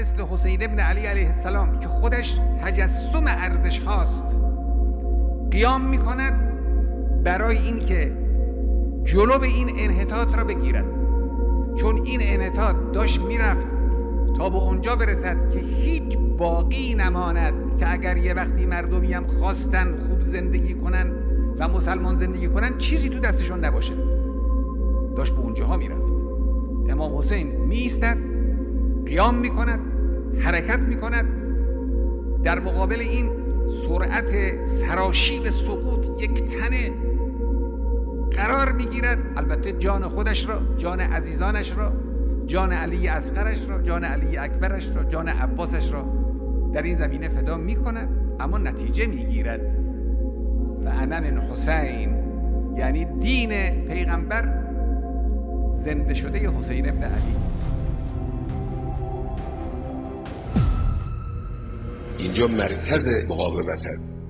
مثل حسین ابن علی علیه السلام که خودش تجسم ارزش هاست قیام میکند برای این که جلو این انحطاط را بگیرد، چون این انحطاط داشت میرفت تا به اونجا برسد که هیچ باقی نماند که اگر یه وقتی مردمی هم خواستن خوب زندگی کنن و مسلمان زندگی کنن چیزی تو دستشون نباشه. داشت به اونجاها میرفت. امام حسین میایستد، قیام میکند، حرکت میکند، در مقابل این سرعت سراشیب سقوط یک تنه قرار میگیرد، البته جان خودش را، جان عزیزانش را، جان علی اصغرش را، جان علی اکبرش را، جان عباسش را در این زمینه فدا میکند، اما نتیجه میگیرد. و انا من حسین، یعنی دین پیغمبر زنده شده حسین ابن علی. اینجا مرکز مقاومت است.